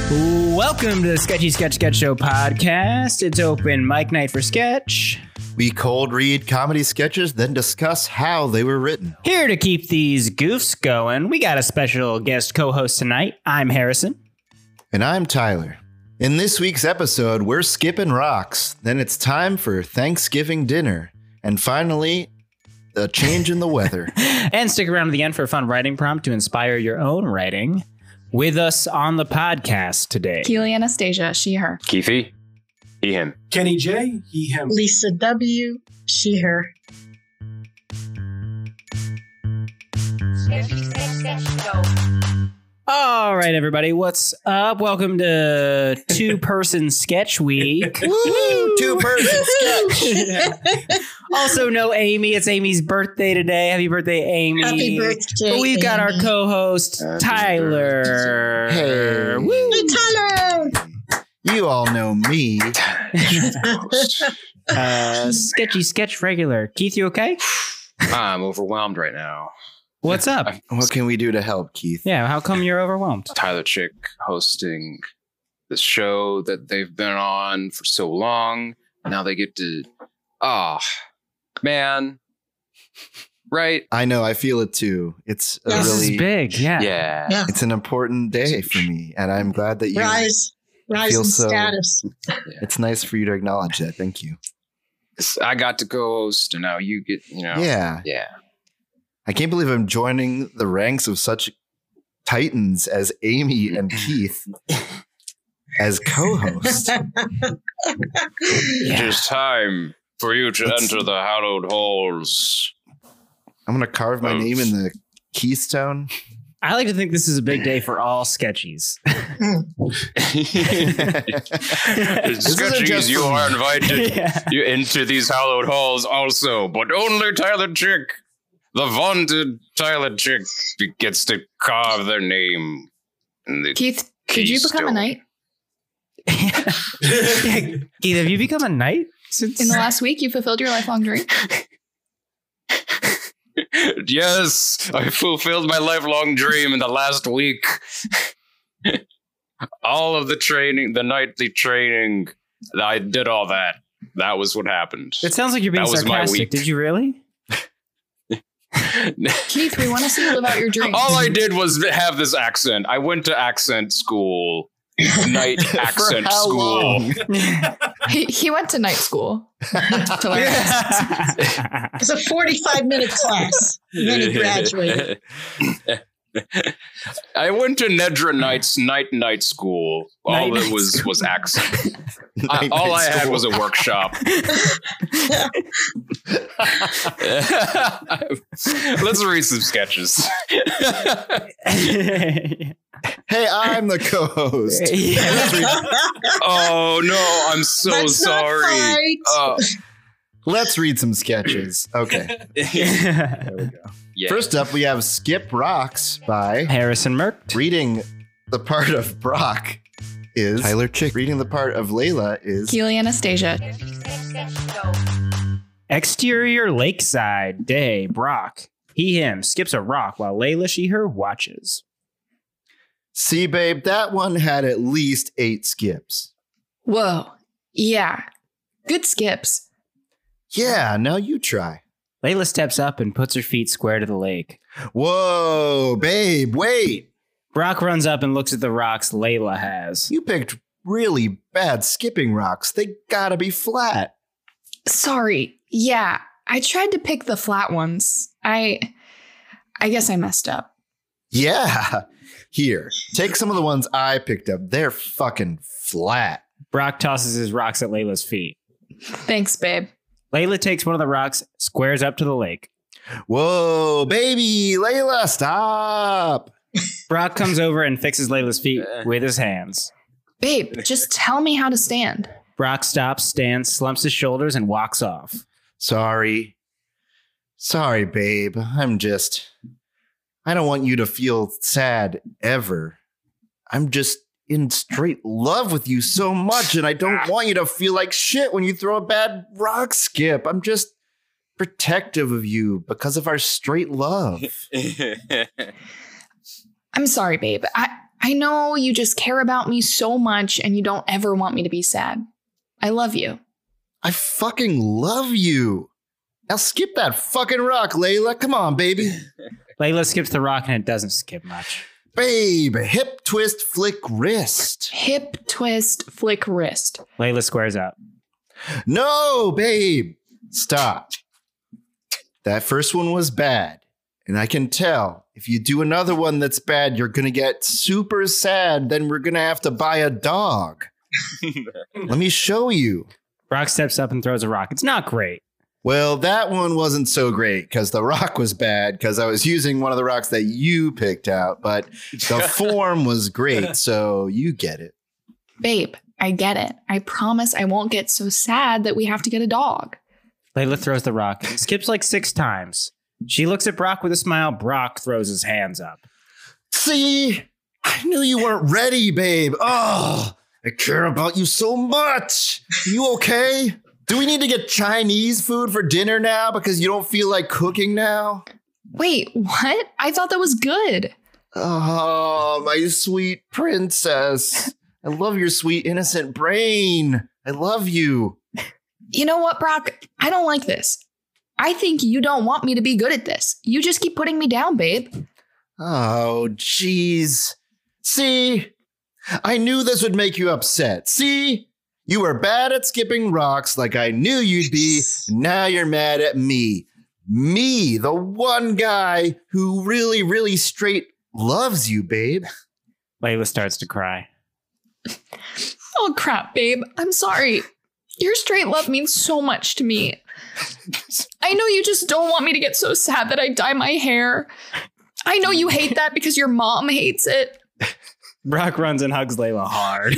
Welcome to the Sketchy Sketch Show podcast. It's open mic night for sketch. We cold read comedy sketches, then discuss how they were written. Here to keep these goofs going, we got a special guest co-host tonight. I'm Harrison. And I'm Tyler. In this week's episode, we're skipping rocks. Then it's time for Thanksgiving dinner. And finally, a change in the weather. And stick around to the end for a fun writing prompt to inspire your own writing. With us on the podcast today, Keely Anastasia, she, her. Keithy, he, him. Kenny J, he, him. Lisa W, she, her. All right, everybody, what's up? Welcome to Two-Person Sketch Week. Woo! Two-person sketch. Also, no Amy. It's Amy's birthday today. Happy birthday, Amy. Happy birthday, But we've got our Amy. co-host, Tyler. Hey. Woo! Hey, Tyler! You all know me. Sketchy Sketch regular. Keith, you okay? I'm overwhelmed right now. What's up? What can we do to help, Keith? Yeah, how come you're overwhelmed? Tyler Chick hosting this show that they've been on for so long. Now they get to, man. Right? I know, I feel it too. It's a Yes. This is really big, yeah. Yeah. Yeah. It's an important day for me, and I'm glad that you Rise feel in so- status. It's nice for you to acknowledge that. Thank you. I got to co-host and now you get, Yeah. Yeah. I can't believe I'm joining the ranks of such titans as Amy and Keith as co-hosts. It is time for you to enter the hallowed halls. I'm going to carve my name in the keystone. I like to think this is a big day for all sketchies. isn't just Sketchies, you for me. are invited Yeah. you into these hallowed halls also, but only Tyler Chick, the vaunted Tyler Chick, gets to carve their name. In the Keith, did you become a keystone. knight? Keith, have you become a knight since? In the last week, you fulfilled your lifelong dream? Yes, I fulfilled my lifelong dream in the last week. All of the training, the nightly training, I did all that. That was what happened. It sounds like you're being That was my sarcastic. week. Did you really? Keith, we want to see you live out your dream. All I did was have this accent. I went to accent school, night accent how school. long? He went to night school to learn. It's a 45-minute class. And then he graduated. I went to Nedra Knight's night school. All it was accent. All I had was a workshop. Let's read some sketches. Hey, I'm the co-host. Oh no, I'm so Let's not sorry. fight. Let's read some sketches. Okay. There we go. Yeah. First up, we have Skip Rocks by Harrison Merkt. reading the part of Brock is Tyler Chick. Reading the part of Layla is Keely Anastasia. Exterior lakeside day. Brock. He, him, skips a rock while Layla, she, her watches. See, babe, that one had at least 8 skips. Whoa. Yeah. Good skips. Yeah, now you try. Layla steps up and puts her feet square to the lake. Whoa, babe, wait. Brock runs up and looks at the rocks Layla has. You picked really bad skipping rocks. They gotta be flat. Sorry. Yeah. I tried to pick the flat ones. I guess I messed up. Yeah. Here, take some of the ones I picked up. They're fucking flat. Brock tosses his rocks at Layla's feet. Thanks, babe. Layla takes one of the rocks, squares up to the lake. Whoa, baby, Layla, stop. Brock comes over and fixes Layla's feet with his hands. Babe, just tell me how to stand. Brock stops, stands, slumps his shoulders, and walks off. Sorry, babe. I don't want you to feel sad ever. I'm just in straight love with you so much, and I don't want you to feel like shit when you throw a bad rock skip. I'm just protective of you because of our straight love. I'm sorry, babe. I know you just care about me so much and you don't ever want me to be sad. I love you. I fucking love you. Now skip that fucking rock, Layla. Come on, baby. Layla skips the rock and it doesn't skip much. Babe, hip twist, flick wrist. Hip twist, flick wrist. Layla squares up. No, babe. Stop. That first one was bad. And I can tell if you do another one that's bad, you're going to get super sad. Then we're going to have to buy a dog. Let me show you. Brock steps up and throws a rock. It's not great. Well, that one wasn't so great because the rock was bad because I was using one of the rocks that you picked out. But the form was great. So you get it. Babe, I get it. I promise I won't get so sad that we have to get a dog. Layla throws the rock. It skips like 6 times. She looks at Brock with a smile. Brock throws his hands up. See, I knew you weren't ready, babe. Oh, I care about you so much. You okay? Do we need to get Chinese food for dinner now because you don't feel like cooking now? Wait, what? I thought that was good. Oh, my sweet princess. I love your sweet, innocent brain. I love you. You know what, Brock? I don't like this. I think you don't want me to be good at this. You just keep putting me down, babe. Oh, jeez. See, I knew this would make you upset. See, you were bad at skipping rocks like I knew you'd be. Now you're mad at me. Me, the one guy who really, really straight loves you, babe. Layla starts to cry. Oh, crap, babe. I'm sorry. Your straight love means so much to me. I know you just don't want me to get so sad that I dye my hair. I know you hate that because your mom hates it. Brock runs and hugs Layla hard.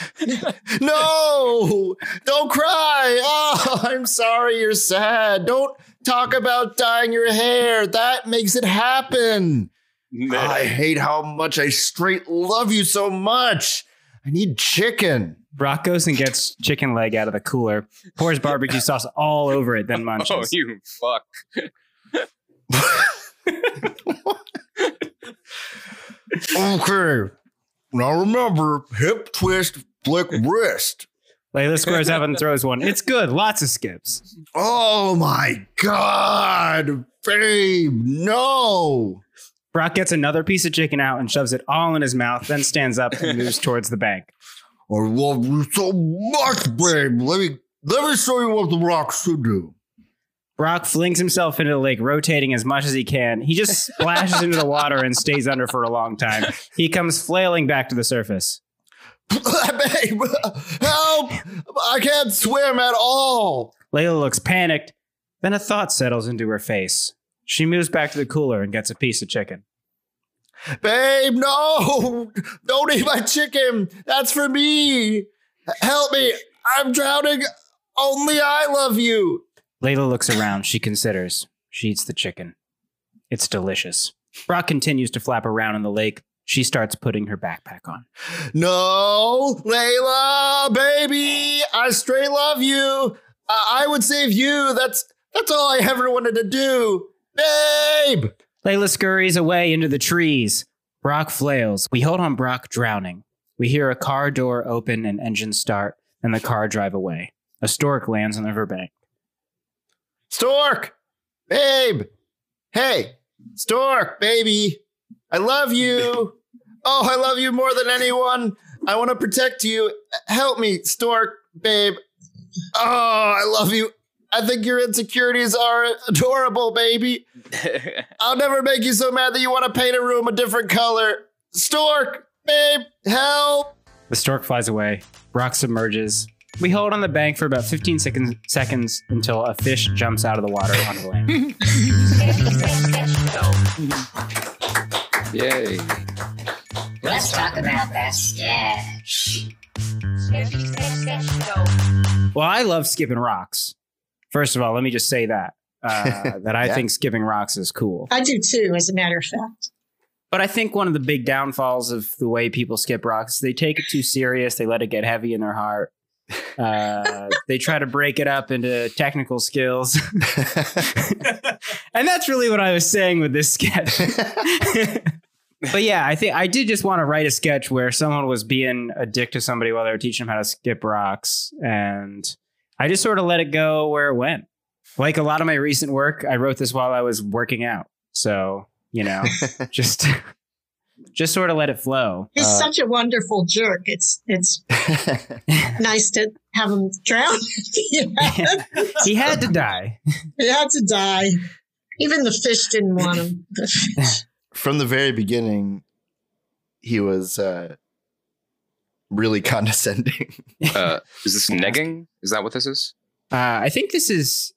No, don't cry. Oh, I'm sorry you're sad. Don't talk about dyeing your hair. That makes it happen. I hate how much I straight love you so much. I need chicken. Brock goes and gets chicken leg out of the cooler, pours barbecue sauce all over it, then munches. Oh, you fuck. Okay. Now remember, hip twist, flick wrist. Layla squares up and throws one. It's good. Lots of skips. Oh my God, babe, no. Brock gets another piece of chicken out and shoves it all in his mouth, then stands up and moves towards the bank. I love you so much, babe. Let me show you what the rocks should do. Brock flings himself into the lake, rotating as much as he can. He just splashes into the water and stays under for a long time. He comes flailing back to the surface. Babe, help! I can't swim at all. Layla looks panicked. Then a thought settles into her face. She moves back to the cooler and gets a piece of chicken. Babe, no! Don't eat my chicken! That's for me! Help me! I'm drowning! Only I love you! Layla looks around. She considers. She eats the chicken. It's delicious. Brock continues to flap around in the lake. She starts putting her backpack on. No! Layla! Baby! I straight love you! I would save you! That's all I ever wanted to do! Babe! Layla scurries away into the trees. Brock flails. We hold on Brock drowning. We hear a car door open and engine start, and the car drive away. A stork lands on the riverbank. Stork! Babe! Hey! Stork, baby! I love you! Oh, I love you more than anyone! I want to protect you! Help me, Stork, babe! Oh, I love you! I think your insecurities are adorable, baby. I'll never make you so mad that you want to paint a room a different color. Stork, babe, help. The stork flies away. Brock submerges. We hold on the bank for about 15 seconds until a fish jumps out of the water onto the land. Yay. Let's talk about that sketch. Well, I love skipping rocks. First of all, let me just say that I think skipping rocks is cool. I do too, as a matter of fact. But I think one of the big downfalls of the way people skip rocks is they take it too serious. They let it get heavy in their heart. They try to break it up into technical skills. And that's really what I was saying with this sketch. But yeah, I think I did just want to write a sketch where someone was being a dick to somebody while they were teaching them how to skip rocks. And I just sort of let it go where it went. Like a lot of my recent work, I wrote this while I was working out. So, just sort of let it flow. He's such a wonderful jerk. It's nice to have him drown. He had to die. He had to die. Even the fish didn't want him. From the very beginning, he was really condescending. Is this negging? Is that what this is? I think this is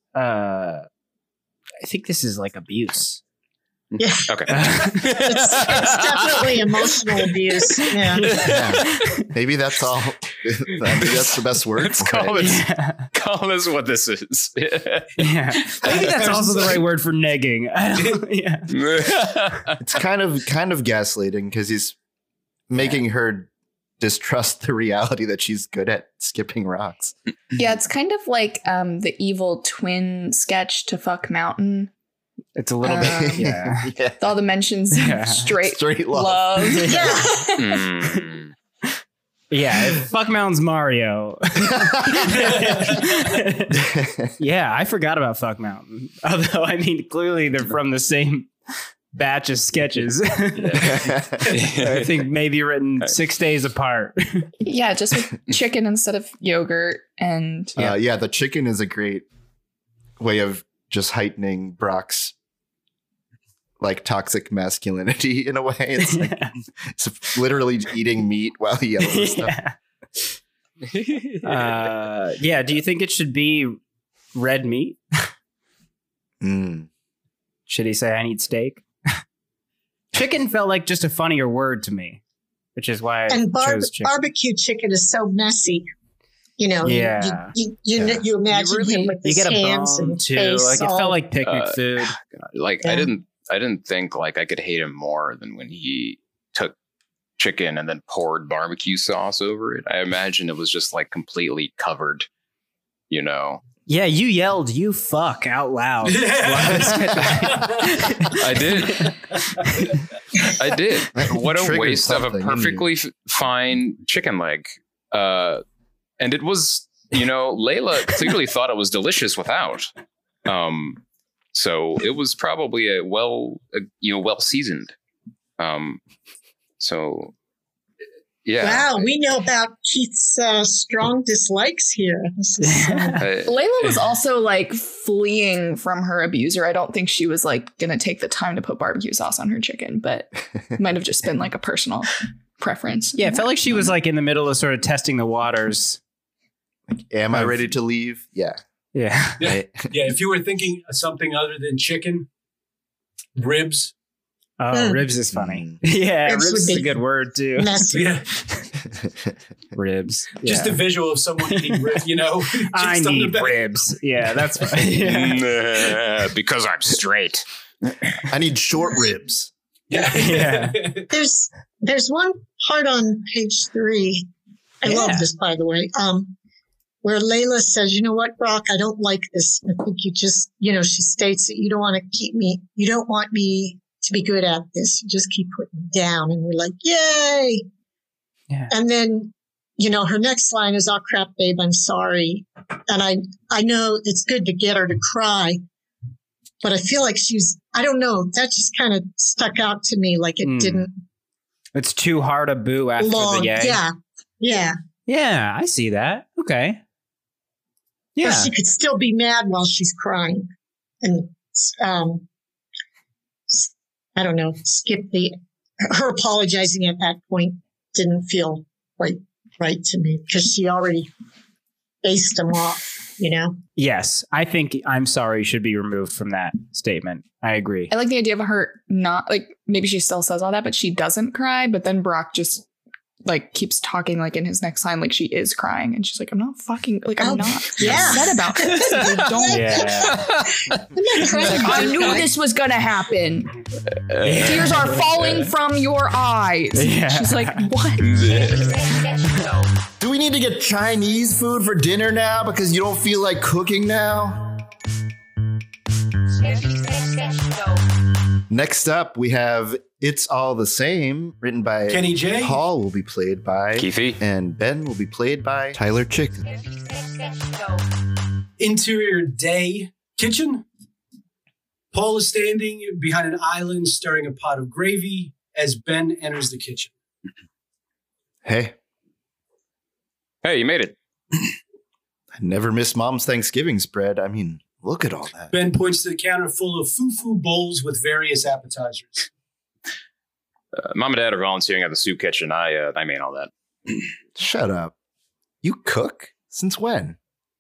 like abuse. Yeah. Okay. It's definitely emotional abuse. Yeah. Maybe that's all. Maybe that's the best word. Let's for call it. call this what this is. Yeah. I think that's also the right word for negging. Yeah. It's kind of gaslighting because he's making her distrust the reality that she's good at skipping rocks. Yeah, it's kind of like the evil twin sketch to Fuck Mountain. It's a little bit, yeah. With all the mentions of straight love. Yeah. Yeah, Fuck Mountain's Mario. Yeah, I forgot about Fuck Mountain. Although, I mean, clearly they're from the same batch of sketches. I think maybe written 6 days apart. Yeah, just with chicken instead of yogurt. And yeah, the chicken is a great way of just heightening Brock's like toxic masculinity in a way. It's like it's literally eating meat while he yells and stuff. Yeah, do you think it should be red meat? Should he say I need steak? Chicken felt like just a funnier word to me, which is why I chose chicken. Barbecue chicken is so messy. You imagine him with his get a hands bone and too. face. Like it felt like picnic food. Like I didn't think like I could hate him more than when he took chicken and then poured barbecue sauce over it. I imagine it was just like completely covered, Yeah, you yelled "you fuck" out loud. I did. What a waste of a perfectly fine chicken leg. And it was, Layla clearly thought it was delicious without. So it was probably well seasoned. So yeah. Wow, we know about Keith's strong dislikes here. This is, Layla was also like fleeing from her abuser. I don't think she was like going to take the time to put barbecue sauce on her chicken, but it might have just been like a personal preference. Yeah, it felt like she was like in the middle of sort of testing the waters. Am I ready to leave? Yeah. Yeah. Yeah. Yeah. If you were thinking of something other than chicken, ribs. Oh, ribs is funny. Yeah, ribs is a good word too. messy. Yeah. Ribs. Just a visual of someone eating ribs, I just on the need back. ribs. Yeah, that's fine. Yeah. Because I'm straight. I need short ribs. Yeah. There's one part on page 3. I love this, by the way. Where Layla says, "You know what, Brock, I don't like this. I think you just, she states that you don't want me to be good at this. You just keep putting me down." And we're like, yay. Yeah. And then, her next line is, "Oh crap, babe, I'm sorry." And I know it's good to get her to cry, but I feel like I don't know, that just kind of stuck out to me. Like it didn't. It's too hard a boo after the yay. Yeah. Yeah. Yeah, I see that. Okay. Yeah. Or she could still be mad while she's crying. And, I don't know, her apologizing at that point didn't feel quite right to me because she already based him off, Yes, I think "I'm sorry" should be removed from that statement. I agree. I like the idea of her not like, maybe she still says all that, but she doesn't cry. But then Brock just like keeps talking like in his next line, like she is crying. And she's like, I'm not fucking, like, I'm not upset about this. Like, don't. Yeah. I knew this was going to happen. Tears are falling from your eyes. Yeah. She's like, what? Do we need to get Chinese food for dinner now because you don't feel like cooking now? Next up, we have It's All the Same, written by Kenny J. Paul, will be played by Keefe. and Ben will be played by Tyler Chicken. Interior day kitchen. Paul is standing behind an island stirring a pot of gravy as Ben enters the kitchen. Hey, Hey, you made it. I never miss Mom's Thanksgiving spread. I mean, look at all that. Ben points to the counter full of fufu bowls with various appetizers. Mom and Dad are volunteering at the soup kitchen. I made all that. Shut up. You cook? Since when?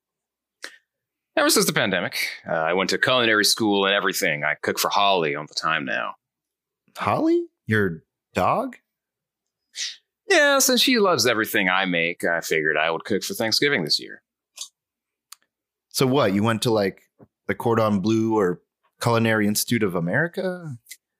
Ever since the pandemic. I went to culinary school and everything. I cook for Holly all the time now. Holly? Your dog? Yeah, since she loves everything I make, I figured I would cook for Thanksgiving this year. So what? You went to like the Cordon Bleu or Culinary Institute of America?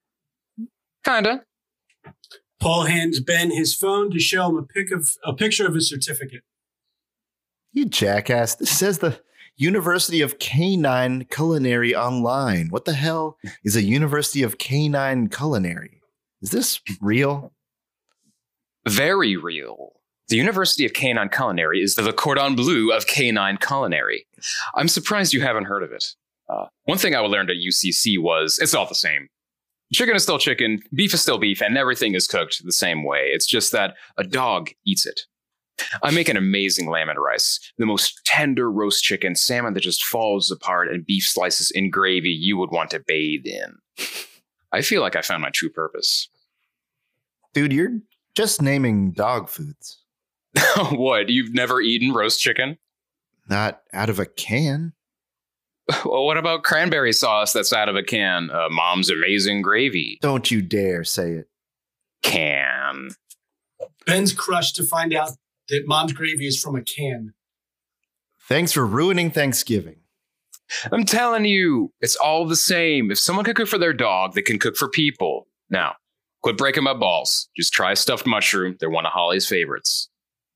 Kinda. Paul hands Ben his phone to show him a picture of his certificate. You jackass. This says the University of Canine Culinary Online. What the hell is a University of Canine Culinary? Is this real? Very real. The University of Canine Culinary is the Cordon Bleu of canine culinary. I'm surprised you haven't heard of it. One thing I learned at UCC was it's all the same. Chicken is still chicken, beef is still beef, and everything is cooked the same way. It's just that a dog eats it. I make an amazing lamb and rice, the most tender roast chicken, salmon that just falls apart, and beef slices in gravy you would want to bathe in. I feel like I found my true purpose. Dude, you're just naming dog foods. What, you've never eaten roast chicken? Not out of a can. Well, what about cranberry sauce that's out of a can? Mom's amazing gravy. Don't you dare say it. Can. Ben's crushed to find out that Mom's gravy is from a can. Thanks for ruining Thanksgiving. I'm telling you, it's all the same. If someone can cook for their dog, they can cook for people. Now, quit breaking my balls. Just try stuffed mushroom. They're one of Holly's favorites.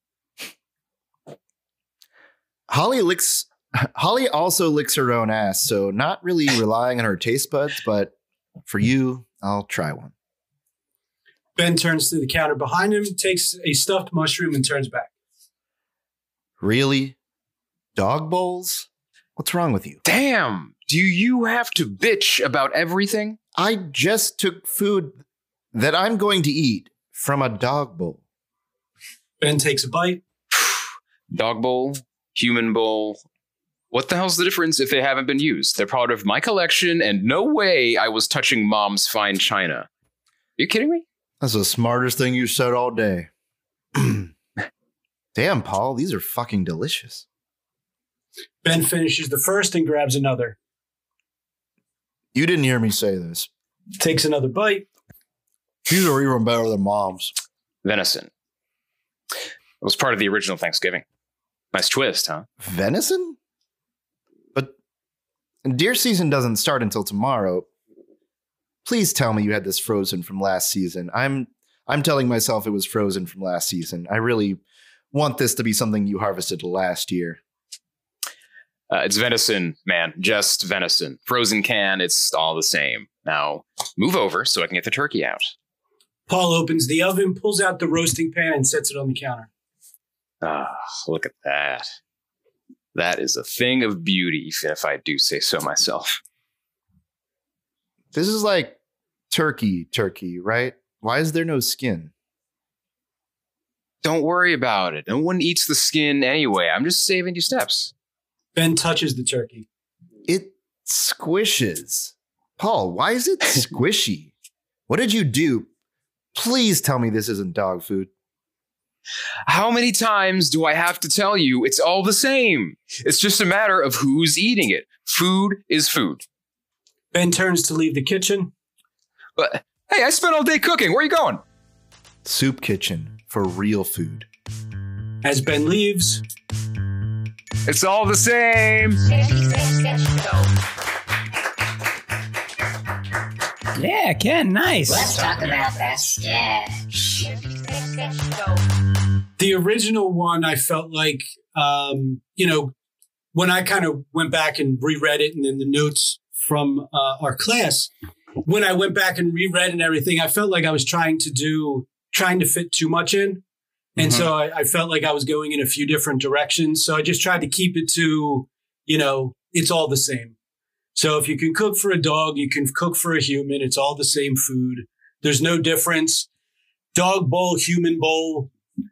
Holly also licks her own ass, so not really relying on her taste buds, but for you, I'll try one. Ben turns to the counter behind him, takes a stuffed mushroom, and turns back. Really? Dog bowls? What's wrong with you? Damn, do you have to bitch about everything? I just took food that I'm going to eat from a dog bowl. Ben takes a bite. Dog bowl, human bowl. What the hell's the difference if they haven't been used? They're part of my collection, and no way I was touching Mom's fine china. Are you kidding me? That's the smartest thing you said all day. Damn, Paul, these are fucking delicious. Ben finishes the first and grabs another. You didn't hear me say this. Takes another bite. These are even better than Mom's. Venison. It was part of the original Thanksgiving. Nice twist, huh? Venison? But deer season doesn't start until tomorrow. Please tell me you had this frozen from last season. I'm telling myself it was frozen from last season. I really want this to be something you harvested last year. It's venison, man. Just venison. Frozen can, it's all the same. Now, move over so I can get the turkey out. Paul opens the oven, pulls out the roasting pan, and sets it on the counter. Ah, look at that. That is a thing of beauty, if I do say so myself. This is like turkey, right? Why is there no skin? Don't worry about it. No one eats the skin anyway. I'm just saving you steps. Ben touches the turkey. It squishes. Paul, why is it squishy? What did you do? Please tell me this isn't dog food. How many times do I have to tell you it's all the same? It's just a matter of who's eating it. Food is food. Ben turns to leave the kitchen. But hey, I spent all day cooking. Where are you going? Soup kitchen for real food. As Ben leaves, it's all the same. Yeah, Ken, nice. Let's talk about that sketch. The original one, I felt like, when I kind of went back and reread it and then the notes from our class, when I went back and reread and everything, I felt like I was trying to fit too much in. And so I felt like I was going in a few different directions. So I just tried to keep it to, it's all the same. So if you can cook for a dog, you can cook for a human. It's all the same food. There's no difference. Dog bowl, human bowl,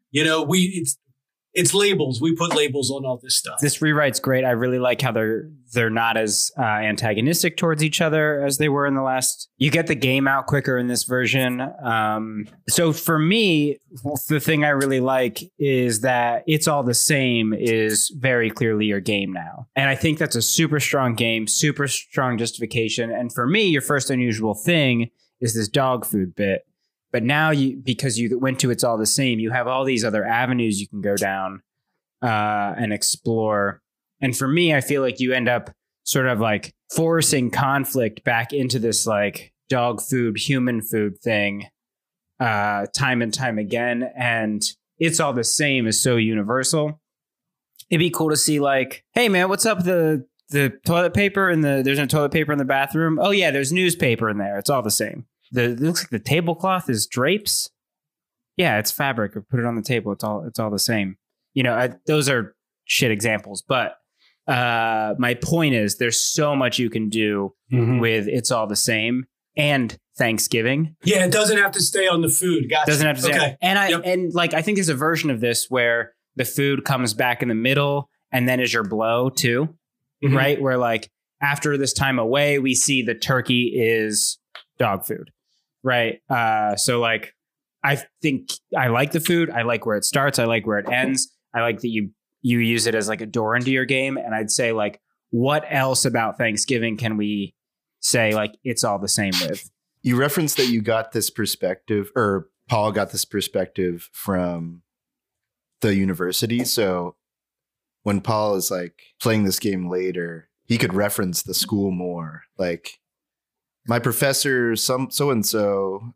it's labels. We put labels on all this stuff. This rewrite's great. I really like how they're not as antagonistic towards each other as they were in the last. You get the game out quicker in this version. So for me, the thing I really like is that It's All the Same is very clearly your game now. And I think that's a super strong game, super strong justification. And for me, your first unusual thing is this dog food bit. But now because you went to It's All the Same, you have all these other avenues you can go down and explore. And for me, I feel like you end up sort of like forcing conflict back into this like dog food, human food thing time and time again. And It's All the Same is so universal. It'd be cool to see like, hey man, what's up? The toilet paper there's no toilet paper in the bathroom. Oh yeah, there's newspaper in there. It's all the same. It looks like the tablecloth is drapes. Yeah, it's fabric. Or put it on the table. It's all the same. Those are shit examples. But my point is, there's so much you can do with It's All the Same and Thanksgiving. Yeah, it doesn't have to stay on the food. Gotcha. Doesn't have to stay. Okay. And I think there's a version of this where the food comes back in the middle and then is your blow too, right? Where like after this time away, we see the turkey is dog food. Right. So like, I think I like the food. I like where it starts. I like where it ends. I like that you use it as like a door into your game. And I'd say like, what else about Thanksgiving can we say like It's All the Same with? You referenced that you got this perspective, or Paul got this perspective from the university. So when Paul is like playing this game later, he could reference the school more. Like, my professor, so-and-so,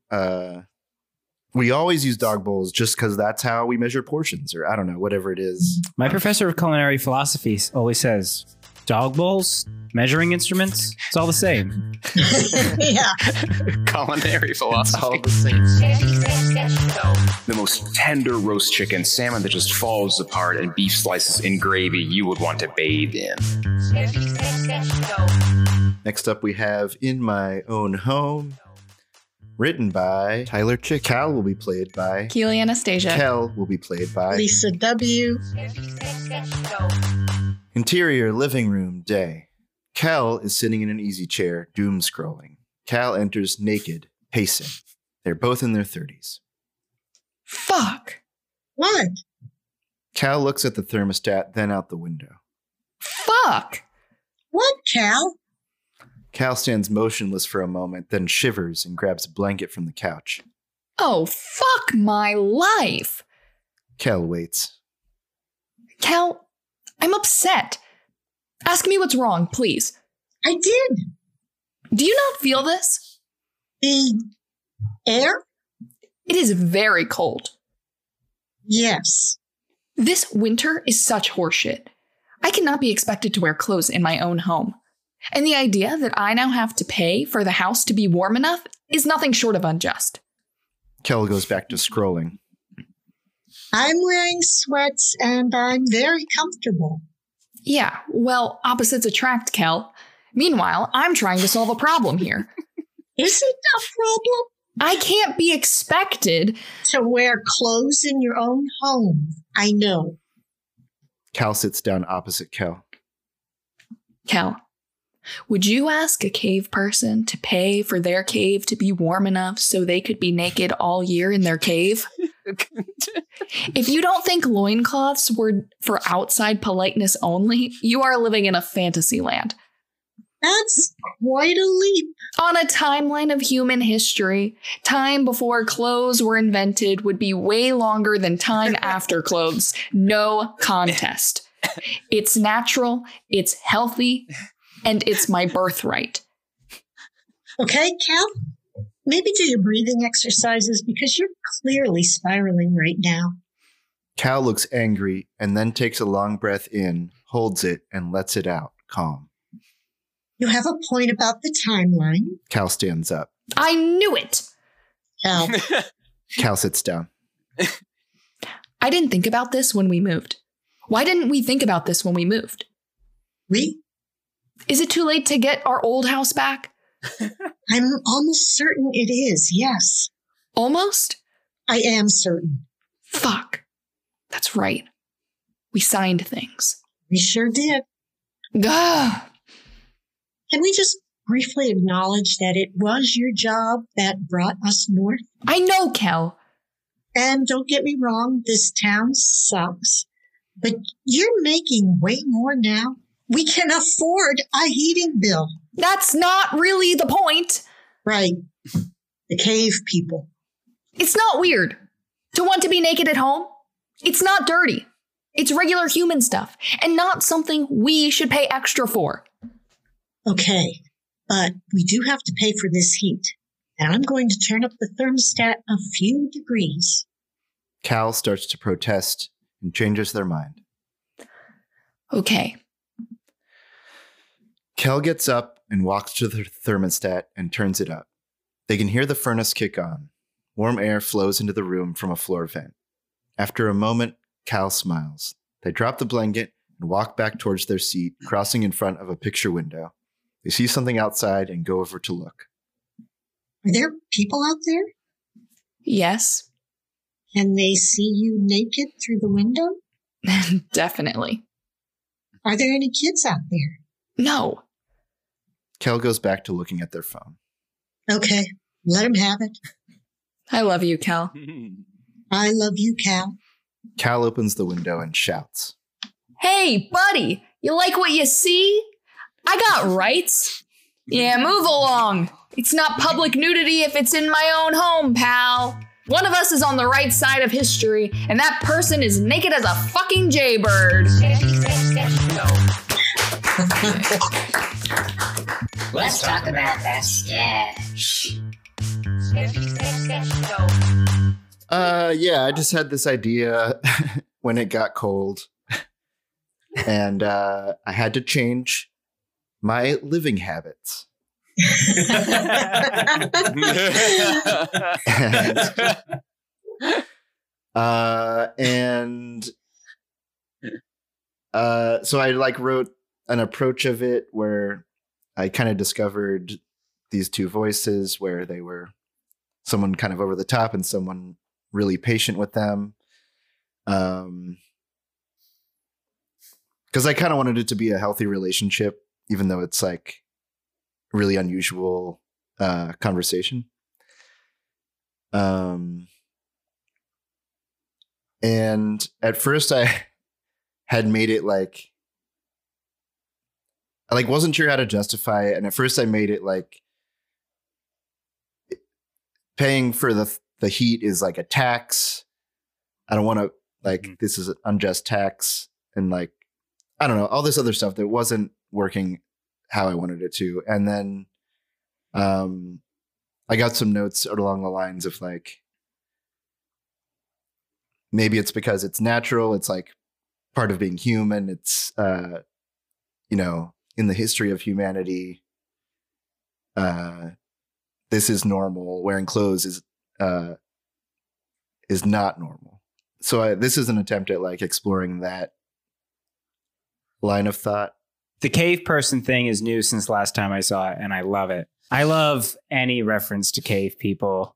we always use dog bowls just because that's how we measure portions, or I don't know, whatever it is. My professor of culinary philosophy always says, dog bowls, measuring instruments, it's all the same. Yeah. Culinary philosophy. It's all the same. The most tender roast chicken, salmon that just falls apart, and beef slices in gravy you would want to bathe in. Next up, we have In My Own Home, written by Tyler Chick. Cal will be played by Keely Anastasia. Kel will be played by Lisa W. Interior living room day. Cal is sitting in an easy chair, doom scrolling. Cal enters naked, pacing. They're both in their 30s. Fuck. What? Cal looks at the thermostat, then out the window. Fuck. What, Cal? Cal stands motionless for a moment, then shivers and grabs a blanket from the couch. Oh, fuck my life. Cal waits. Cal, I'm upset. Ask me what's wrong, please. I did. Do you not feel this? The air? It is very cold. Yes. This winter is such horseshit. I cannot be expected to wear clothes in my own home. And the idea that I now have to pay for the house to be warm enough is nothing short of unjust. Kel goes back to scrolling. I'm wearing sweats and I'm very comfortable. Yeah, well, opposites attract, Kel. Meanwhile, I'm trying to solve a problem here. Is it a problem? I can't be expected to wear clothes in your own home. I know. Cal sits down opposite Kel. Kel, would you ask a cave person to pay for their cave to be warm enough so they could be naked all year in their cave? If you don't think loincloths were for outside politeness only, you are living in a fantasy land. That's quite a leap. On a timeline of human history, time before clothes were invented would be way longer than time after clothes. No contest. It's natural, it's healthy, and it's my birthright. Okay, Cal, maybe do your breathing exercises because you're clearly spiraling right now. Cal looks angry and then takes a long breath in, holds it, and lets it out, calm. You have a point about the timeline. Cal stands up. I knew it. Cal, Cal sits down. I didn't think about this when we moved. Why didn't we think about this when we moved? Is it too late to get our old house back? I'm almost certain it is, yes. Almost? I am certain. Fuck. That's right. We signed things. We sure did. Gah. Can we just briefly acknowledge that it was your job that brought us north? I know, Kel. And don't get me wrong, this town sucks. But you're making way more now. We can afford a heating bill. That's not really the point. Right. The cave people. It's not weird to want to be naked at home. It's not dirty. It's regular human stuff and not something we should pay extra for. Okay, but we do have to pay for this heat. And I'm going to turn up the thermostat a few degrees. Cal starts to protest and changes their mind. Okay. Cal gets up and walks to the thermostat and turns it up. They can hear the furnace kick on. Warm air flows into the room from a floor vent. After a moment, Cal smiles. They drop the blanket and walk back towards their seat, crossing in front of a picture window. They see something outside and go over to look. Are there people out there? Yes. Can they see you naked through the window? Definitely. Are there any kids out there? No. Cal goes back to looking at their phone. Okay, let them have it. I love you, Kel. I love you, Cal. Cal opens the window and shouts. Hey, buddy, you like what you see? I got rights. Yeah, move along. It's not public nudity if it's in my own home, pal. One of us is on the right side of history, and that person is naked as a fucking jaybird. Let's talk about that sketch. Yeah, I just had this idea when it got cold. And I had to change my living habits. So I wrote an approach of it where I kind of discovered these two voices where they were someone kind of over the top and someone really patient with them. Because I kind of wanted it to be a healthy relationship, even though it's like really unusual conversation. And at first I had made it like, I wasn't sure how to justify it. And at first I made it like paying for the heat is like a tax. I don't want to this is an unjust tax. And I don't know, all this other stuff that wasn't working how I wanted it to. And then I got some notes along the lines of maybe it's because it's natural. It's part of being human. It's, in the history of humanity, this is normal. Wearing clothes is not normal. So this is an attempt at exploring that line of thought. The cave person thing is new since last time I saw it, and I love it. I love any reference to cave people.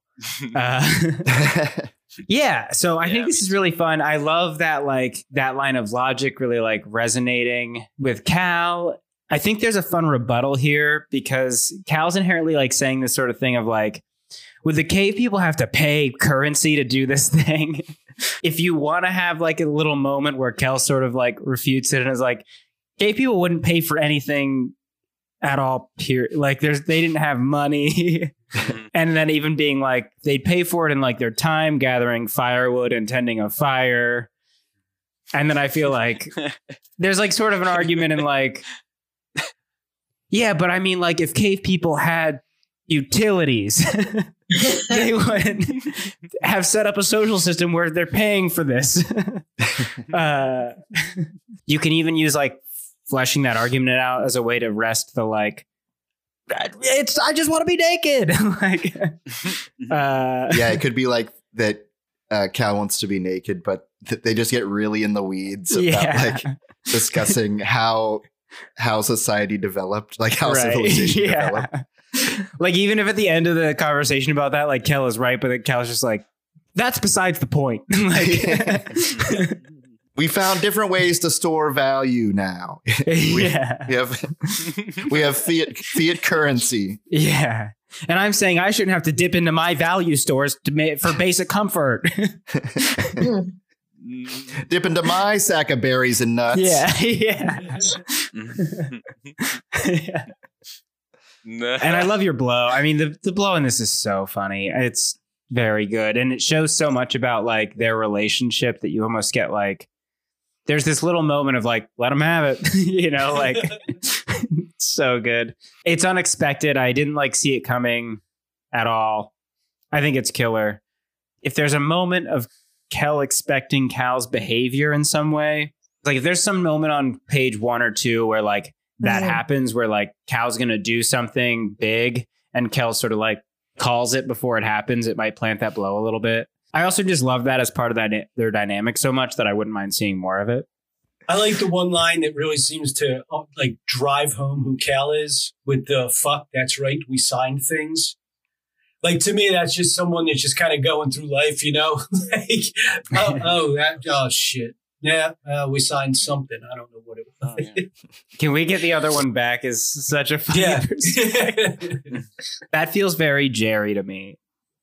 Yeah, so I think this is really fun. I love that that line of logic really resonating with Cal. I think there's a fun rebuttal here because Cal's inherently saying this sort of thing of would the cave people have to pay currency to do this thing? If you want to have a little moment where Cal sort of refutes it and is cave people wouldn't pay for anything at all. Period. They didn't have money. And then even being they'd pay for it in their time gathering firewood and tending a fire. And then I feel there's sort of an argument in yeah, but I mean if cave people had utilities, they would have set up a social system where they're paying for this. You can even use fleshing that argument out as a way to rest the I just want to be naked. Like, Yeah, it could be like that. Cal wants to be naked, but they just get really in the weeds about like discussing how society developed, like how civilization developed. Like, even if at the end of the conversation about that, like, Kel is right, but then Cal's just like, that's besides the point. Like, we found different ways to store value now. we have fiat currency. Yeah. And I'm saying I shouldn't have to dip into my value stores for basic comfort. Dip into my sack of berries and nuts. Yeah. And I love your blow. I mean, the blow in this is so funny. It's very good. And it shows so much about like their relationship that you almost get like, there's this little moment of like, let them have it, you know, like so good. It's unexpected. I didn't like see it coming at all. I think it's killer. If there's a moment of Kel expecting Cal's behavior in some way, like if there's some moment on page 1 or 2 where like that happens, where like Cal's going to do something big and Kel sort of like calls it before it happens, it might plant that blow a little bit. I also just love that as part of their dynamic so much that I wouldn't mind seeing more of it. I like the one line that really seems to like drive home who Cal is with the fuck. That's right. We signed things. Like, to me, that's just someone that's just kind of going through life, you know, like, oh, shit. Yeah, we signed something. I don't know what it was. Oh, yeah. Can we get the other one back is such a funny perspective. That feels very Jerry to me.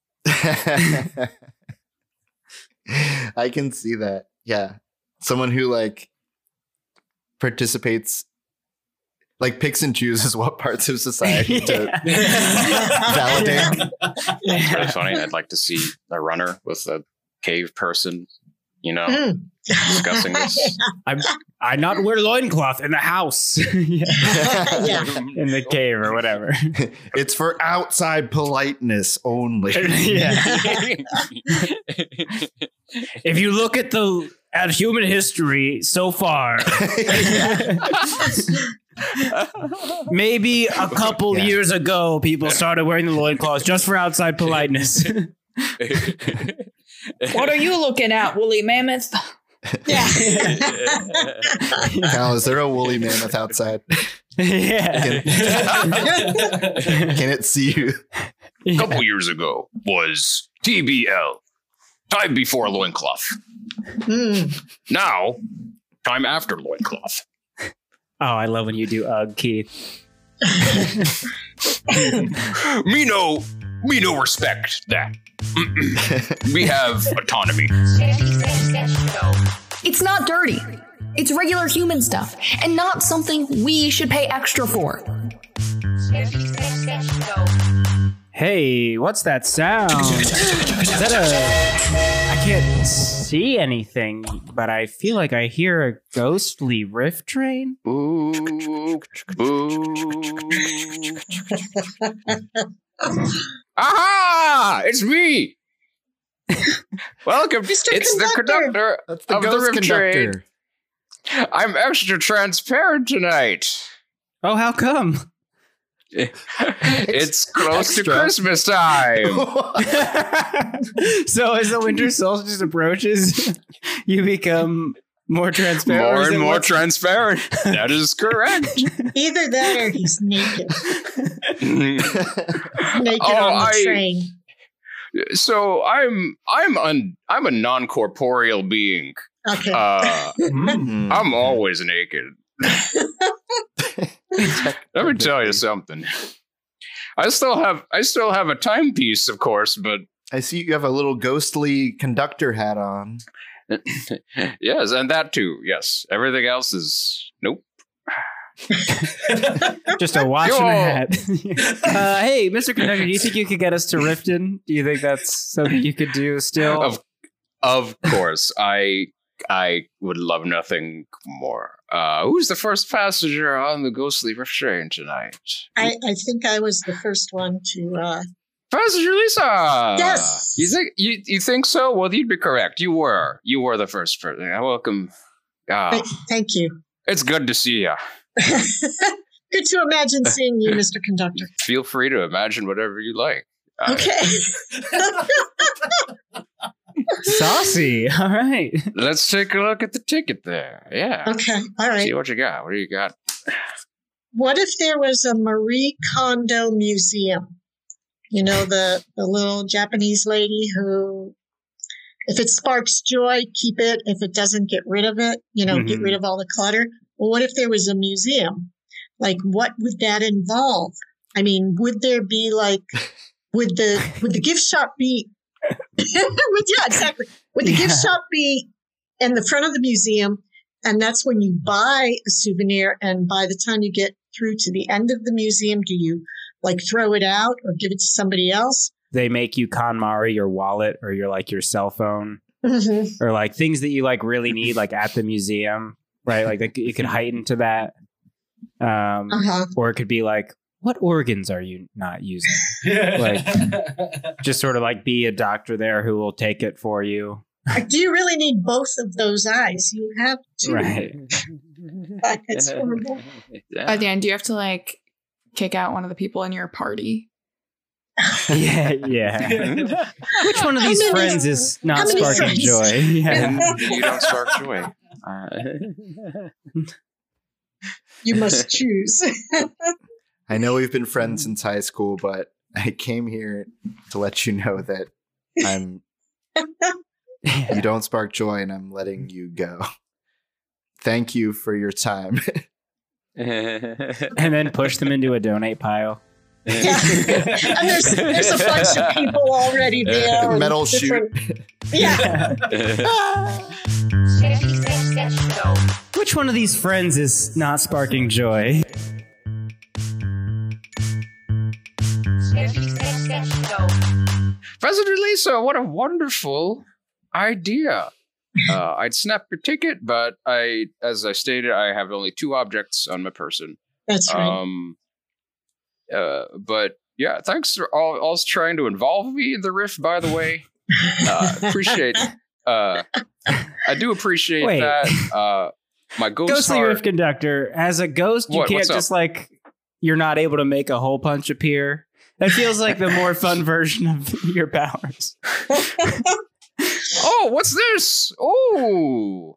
I can see that. Yeah. Someone who like participates, like picks and chooses what parts of society to validate. It's really funny. I'd like to see a runner with a cave person, you know, discussing this. I not wear loincloth in the house. In the cave or whatever. It's for outside politeness only. If you look at human history so far, maybe a couple years ago, people started wearing the loincloths just for outside politeness. What are you looking at, woolly mammoth? Yeah. Cal, is there a woolly mammoth outside? Yeah. Can it see you? A couple years ago was TBL, time before loincloth. Now, time after loincloth. Oh, I love when you do Keith. Me no respect that. We have autonomy. It's not dirty. It's regular human stuff, and not something we should pay extra for. Hey, what's that sound? Is that I can't see anything, but I feel like I hear a ghostly riff train. Boo. Boo. Aha! It's me! Welcome. Mr. It's the conductor That's the of the ghost riff train. conductor. I'm extra transparent tonight. Oh, how come? It's close to Extra. Christmas time. So as the winter solstice approaches, you become more transparent. More Or is and it more what's- transparent. That is correct. Either that or he's naked. Naked Oh, on the train. So I'm a non-corporeal being. Okay. I'm always naked. Let me tell you something. I still have a timepiece, of course, but I see you have a little ghostly conductor hat on. yes, and that too. Yes, everything else is nope. Just a watch and Yo. a hat. Hey, Mr. Conductor, do you think you could get us to Riften? Do you think that's something you could do still? Of course, I would love nothing more. Who's the first passenger on the ghostly rift train tonight? I think I was the first one to. Passenger Lisa. Yes. You think so? Well, you'd be correct. You were the first person. Welcome. Thank you. It's good to see you. Good to imagine seeing you, Mr. Conductor. Feel free to imagine whatever you like. Okay. Saucy. All right. Let's take a look at the ticket there. Yeah. Okay. All right. See what you got. What do you got? What if there was a Marie Kondo museum? You know, the little Japanese lady who, if it sparks joy, keep it. If it doesn't, get rid of it. You know, get rid of all the clutter. Well, what if there was a museum? Like, what would that involve? I mean, would there be like, would the gift shop be? Yeah, exactly. Would the gift shop be in the front of the museum? And that's when you buy a souvenir. And by the time you get through to the end of the museum, do you like throw it out or give it to somebody else? They make you KonMari your wallet or your cell phone or like things that you like really need like at the museum, right? Like you could heighten to that. Or it could be like, what organs are you not using? Like, just sort of like be a doctor there who will take it for you. Do you really need both of those eyes? You have to. Right. It's horrible. At the end, do you have to like kick out one of the people in your party? Yeah. Which one of these friends is not sparking joy? Yeah. You don't spark joy. You must choose. I know we've been friends since high school, but I came here to let you know that you don't spark joy and I'm letting you go. Thank you for your time. And then push them into a donate pile. Yeah. And there's a bunch of people already there. Metal chute. Yeah. Which one of these friends is not sparking joy? President Lisa, what a wonderful idea. I'd snap your ticket, but as I stated, I have only 2 objects on my person. That's right. But yeah, thanks for all trying to involve me in the riff, by the way. Appreciate I do appreciate that. My Ghostly Riff Conductor, as a ghost, you can't just like, you're not able to make a hole punch appear. That feels like the more fun version of your powers. Oh, what's this? Oh.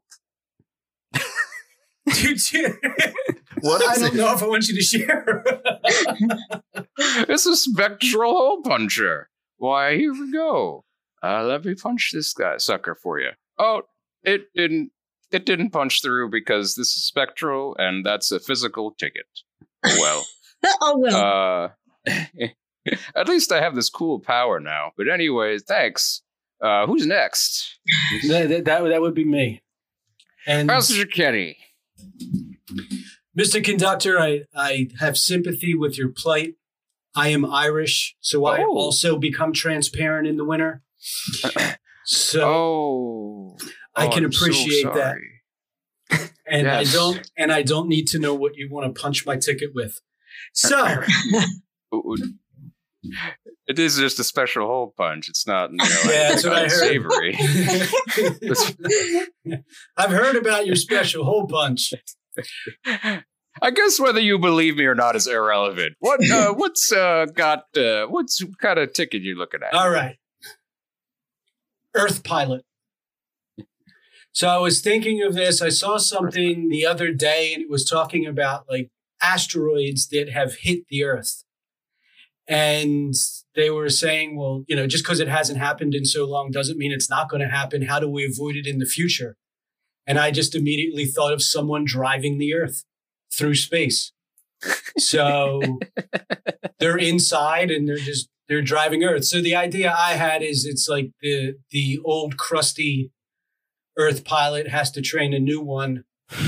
Dude, What I is don't it? know if I want you to share. It's a spectral hole puncher. Why, here we go. Let me punch this sucker for you. Oh, it didn't punch through because this is spectral and that's a physical ticket. Well. Oh, well. At least I have this cool power now. But anyways, thanks. Who's next? that would be me. And Pastor Kenny. Mr. Conductor, I have sympathy with your plight. I am Irish, so I also become transparent in the winter. So I can appreciate that. And yes. I don't need to know what you want to punch my ticket with. So it is just a special hole punch. It's not, that's what I heard. Savory. I've heard about your special hole punch. I guess whether you believe me or not is irrelevant. What's kind of ticket you looking at? All right. Earth Pilot. So I was thinking of this. I saw something the other day and it was talking about like asteroids that have hit the Earth. And they were saying, well, just because it hasn't happened in so long doesn't mean it's not going to happen. How do we avoid it in the future? And I just immediately thought of someone driving the Earth through space. So they're inside and they're driving Earth. So the idea I had is it's like the old crusty Earth pilot has to train a new one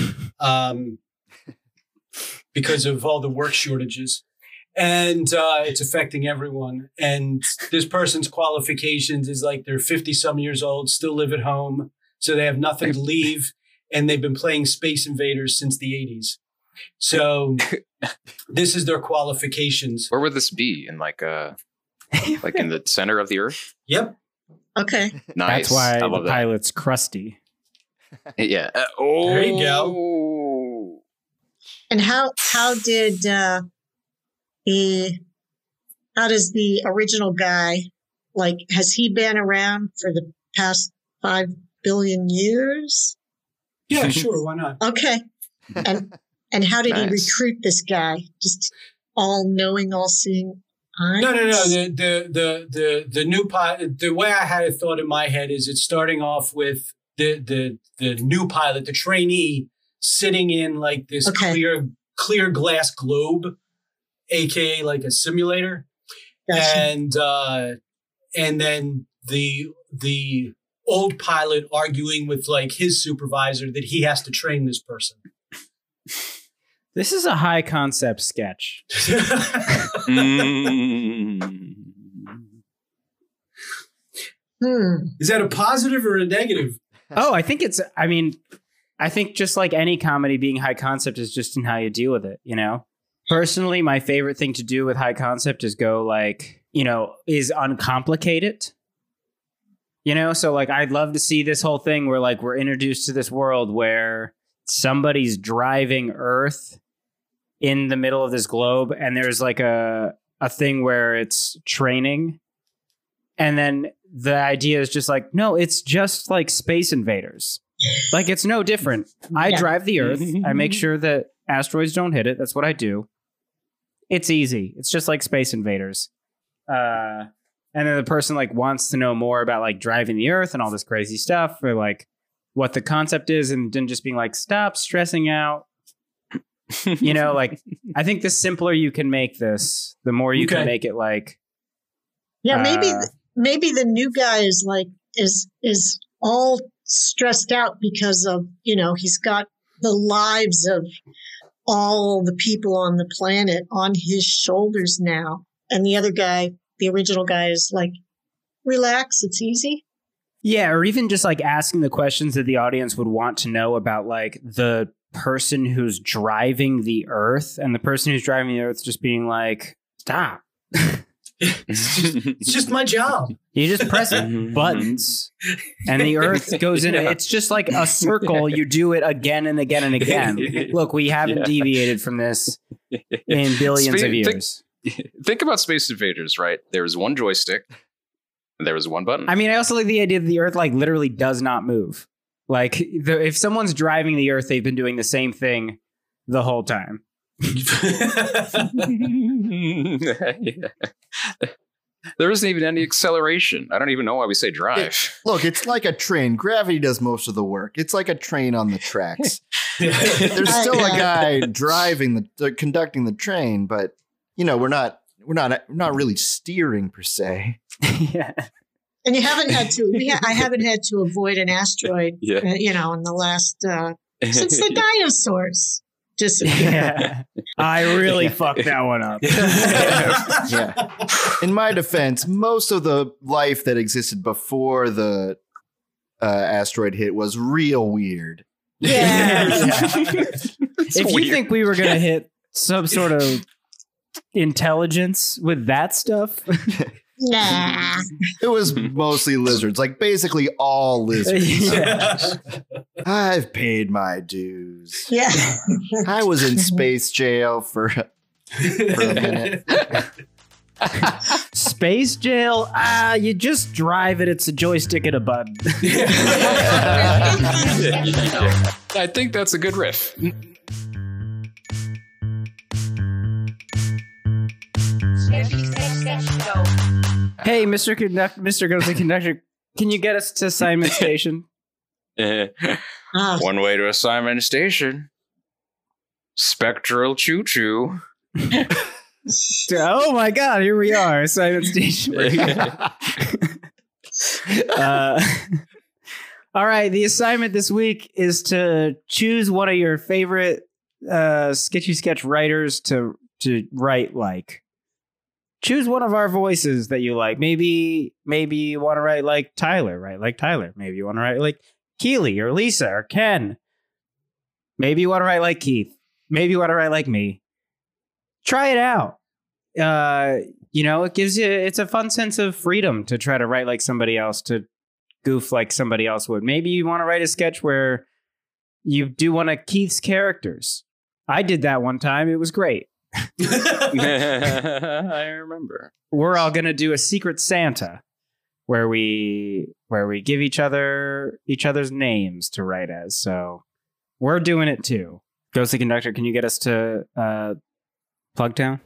because of all the work shortages. And it's affecting everyone. And this person's qualifications is like they're 50-some years old, still live at home. So they have nothing to leave. And they've been playing Space Invaders since the 80s. So this is their qualifications. Where would this be? In like in the center of the Earth? Yep. Okay. That's Nice. why I love the pilot's crusty. Yeah. There you go. And how does the original guy, like, has he been around for the past 5 billion years? Yeah, sure. Why not? Okay. And how did he recruit this guy? Just all knowing, all seeing eyes? No. The new pilot. The way I had it thought in my head is it's starting off with the new pilot, the trainee, sitting in like this clear glass globe, aka like a simulator, gotcha. And then the old pilot arguing with like his supervisor that he has to train this person. This is a high concept sketch. Is that a positive or a negative? Oh, I think I think just like any comedy, being high concept is just in how you deal with it, you know? Personally, my favorite thing to do with high concept is go like, is uncomplicate it. So like I'd love to see this whole thing where like we're introduced to this world where somebody's driving Earth in the middle of this globe, and there's like a thing where it's training, and then the idea is just like, no, it's just like Space Invaders. Like, it's no different. I drive the Earth. I make sure that asteroids don't hit it. That's what I do. It's easy. It's just like Space Invaders. And then the person like wants to know more about like driving the Earth and all this crazy stuff, or like what the concept is, and then just being like, stop stressing out. Like, I think the simpler you can make this, the more you can make it like. Yeah, maybe the new guy is like is all stressed out because of, he's got the lives of all the people on the planet on his shoulders now. And the other guy, the original guy, is like, relax, it's easy. Yeah, or even just like asking the questions that the audience would want to know about like the person who's driving the Earth, and the person who's driving the Earth just being like, stop. It's just my job. You just press buttons and the Earth goes in. It's just like a circle. You do it again and again and again. Look, we haven't deviated from this in billions of years. Think about Space Invaders, right? There was one joystick. There was one button. I mean, I also like the idea that the Earth like literally does not move. Like if someone's driving the Earth, they've been doing the same thing the whole time. There isn't even any acceleration. I don't even know why we say drive. Look, it's like a train. Gravity does most of the work. It's like a train on the tracks. There's still a guy driving conducting the train, but we're not really steering per se. Yeah. And you haven't had to. I haven't had to avoid an asteroid. In the last since the dinosaurs disappeared. Yeah. I really fucked that one up. Yeah. In my defense, most of the life that existed before the asteroid hit was real weird. Yeah. If you think we were gonna hit some sort of intelligence with that stuff. Nah. It was mostly lizards, like basically all lizards. Yeah. I've paid my dues. Yeah. I was in space jail for a minute. Space jail? You just drive it. It's a joystick and a button. I think that's a good riff. Hey, Mr. Ghostly Conductor, can you get us to Assignment Station? One way to Assignment Station. Spectral choo-choo. Oh my God, here we are, Assignment Station. All right, the assignment this week is to choose one of your favorite sketchy sketch writers to write like. Choose one of our voices that you like. Maybe you want to write like Tyler, right? Like Tyler. Maybe you want to write like Keely or Lisa or Ken. Maybe you want to write like Keith. Maybe you want to write like me. Try it out. It gives you, it's a fun sense of freedom to try to write like somebody else, to goof like somebody else would. Maybe you want to write a sketch where you do one of Keith's characters. I did that one time. It was great. I remember. We're all gonna do a Secret Santa where we give each other's names to write as. So we're doing it too. Ghostly Conductor, can you get us to Plugtown?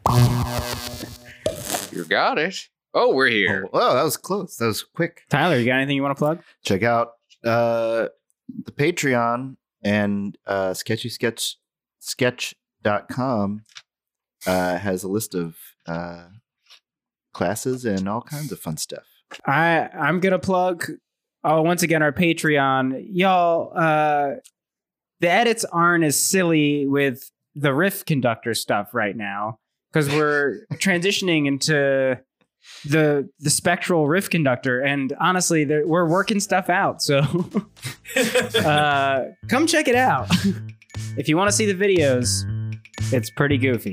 You got it. Oh, we're here. Oh, that was close. That was quick. Tyler, you got anything you want to plug? Check out the Patreon and sketchysketch.com has a list of classes and all kinds of fun stuff. I'm gonna plug once again our Patreon. Y'all, the edits aren't as silly with the Riff Conductor stuff right now because we're transitioning into the spectral Riff Conductor, and honestly we're working stuff out, so come check it out. If you want to see the videos, it's pretty goofy.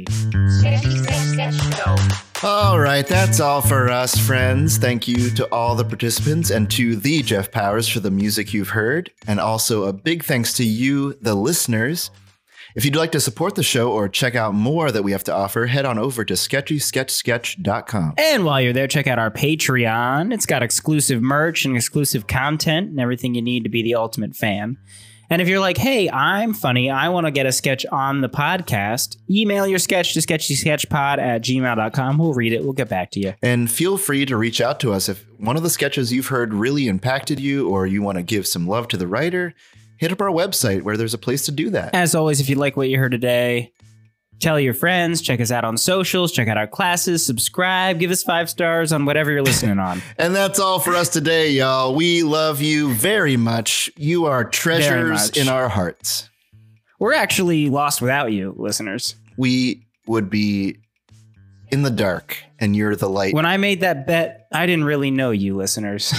All right, that's all for us, friends. Thank you to all the participants and to the Jeff Powers for the music you've heard, and also a big thanks to you, the listeners. If you'd like to support the show or check out more that we have to offer, head on over to sketchysketch.com. And while you're there, check out our Patreon. It's got exclusive merch and exclusive content and everything you need to be the ultimate fan. And if you're like, hey, I'm funny, I want to get a sketch on the podcast, email your sketch to sketchysketchpod@gmail.com. We'll read it. We'll get back to you. And feel free to reach out to us if one of the sketches you've heard really impacted you or you want to give some love to the writer. Hit up our website where there's a place to do that. As always, if you like what you heard today, tell your friends, check us out on socials, check out our classes, subscribe, give us 5 stars on whatever you're listening on. And that's all for us today, y'all. We love you very much. You are treasures in our hearts. We're actually lost without you, listeners. We would be in the dark, and you're the light. When I made that bet, I didn't really know you, listeners.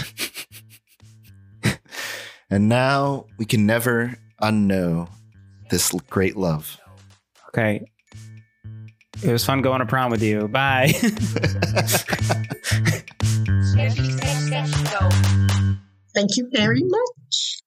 And now we can never unknow this great love. Okay. It was fun going to prom with you. Bye. Thank you very much.